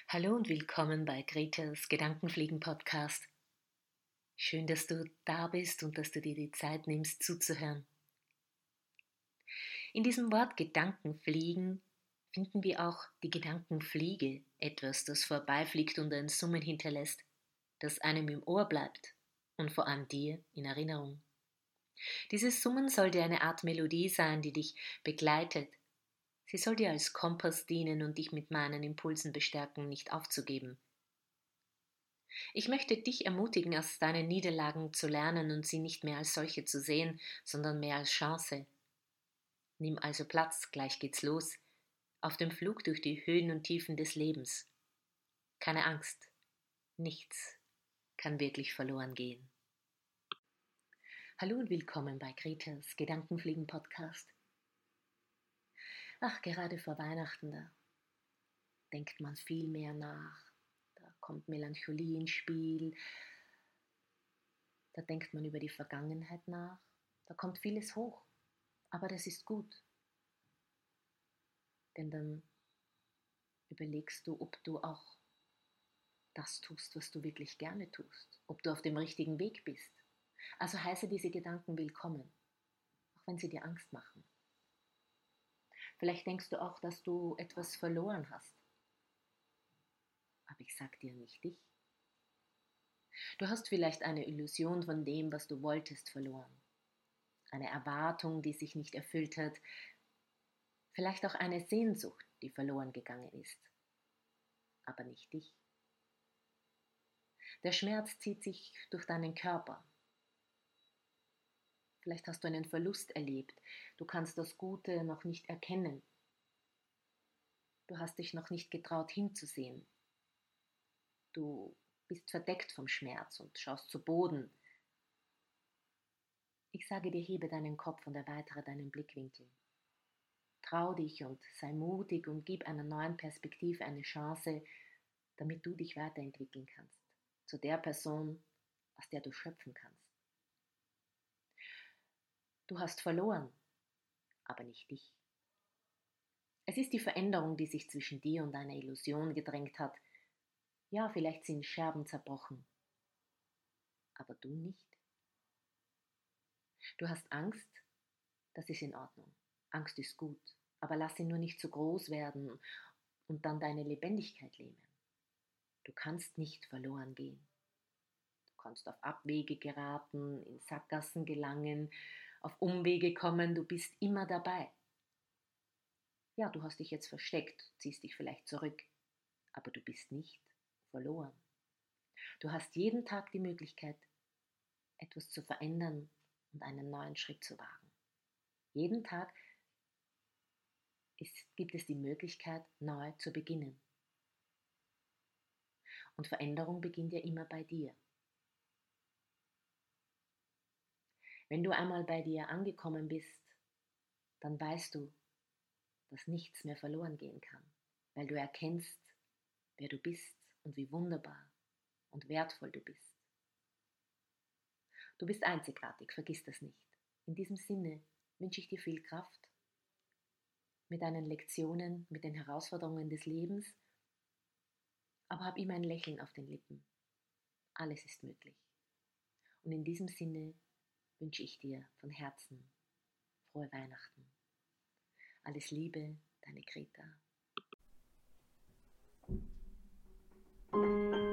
Hallo und willkommen bei Gretas Gedankenfliegen-Podcast. Schön, dass du da bist und dass du dir die Zeit nimmst, zuzuhören. In diesem Wort Gedankenfliegen finden wir auch die Gedankenfliege, etwas, das vorbeifliegt und ein Summen hinterlässt, das einem im Ohr bleibt und vor allem dir in Erinnerung. Dieses Summen soll dir eine Art Melodie sein, die dich begleitet. Sie soll dir als Kompass dienen und dich mit meinen Impulsen bestärken, nicht aufzugeben. Ich möchte dich ermutigen, aus deinen Niederlagen zu lernen und sie nicht mehr als solche zu sehen, sondern mehr als Chance. Nimm also Platz, gleich geht's los, auf dem Flug durch die Höhen und Tiefen des Lebens. Keine Angst, nichts kann wirklich verloren gehen. Hallo und willkommen bei Gretas Gedankenfliegen-Podcast. Ach, gerade vor Weihnachten, da denkt man viel mehr nach, da kommt Melancholie ins Spiel, da denkt man über die Vergangenheit nach, da kommt vieles hoch, aber das ist gut, denn dann überlegst du, ob du auch das tust, was du wirklich gerne tust, ob du auf dem richtigen Weg bist. Also heiße diese Gedanken willkommen, auch wenn sie dir Angst machen. Vielleicht denkst du auch, dass du etwas verloren hast, aber ich sag dir nicht dich. Du hast vielleicht eine Illusion von dem, was du wolltest, verloren. Eine Erwartung, die sich nicht erfüllt hat. Vielleicht auch eine Sehnsucht, die verloren gegangen ist. Aber nicht dich. Der Schmerz zieht sich durch deinen Körper. Vielleicht hast du einen Verlust erlebt. Du kannst das Gute noch nicht erkennen. Du hast dich noch nicht getraut hinzusehen. Du bist verdeckt vom Schmerz und schaust zu Boden. Ich sage dir, hebe deinen Kopf und erweitere deinen Blickwinkel. Trau dich und sei mutig und gib einer neuen Perspektive eine Chance, damit du dich weiterentwickeln kannst. Zu der Person, aus der du schöpfen kannst. Du hast verloren, aber nicht dich. Es ist die Veränderung, die sich zwischen dir und deiner Illusion gedrängt hat. Ja, vielleicht sind Scherben zerbrochen, aber du nicht. Du hast Angst, das ist in Ordnung. Angst ist gut, aber lass sie nur nicht zu groß werden und dann deine Lebendigkeit lähmen. Du kannst nicht verloren gehen. Du kannst auf Abwege geraten, in Sackgassen gelangen, auf Umwege kommen, du bist immer dabei. Ja, du hast dich jetzt versteckt, ziehst dich vielleicht zurück, aber du bist nicht verloren. Du hast jeden Tag die Möglichkeit, etwas zu verändern und einen neuen Schritt zu wagen. Jeden Tag gibt es die Möglichkeit, neu zu beginnen. Und Veränderung beginnt ja immer bei dir. Wenn du einmal bei dir angekommen bist, dann weißt du, dass nichts mehr verloren gehen kann, weil du erkennst, wer du bist und wie wunderbar und wertvoll du bist. Du bist einzigartig, vergiss das nicht. In diesem Sinne wünsche ich dir viel Kraft mit deinen Lektionen, mit den Herausforderungen des Lebens, aber hab immer ein Lächeln auf den Lippen. Alles ist möglich. Und in diesem Sinne wünsche ich dir von Herzen frohe Weihnachten. Alles Liebe, deine Greta.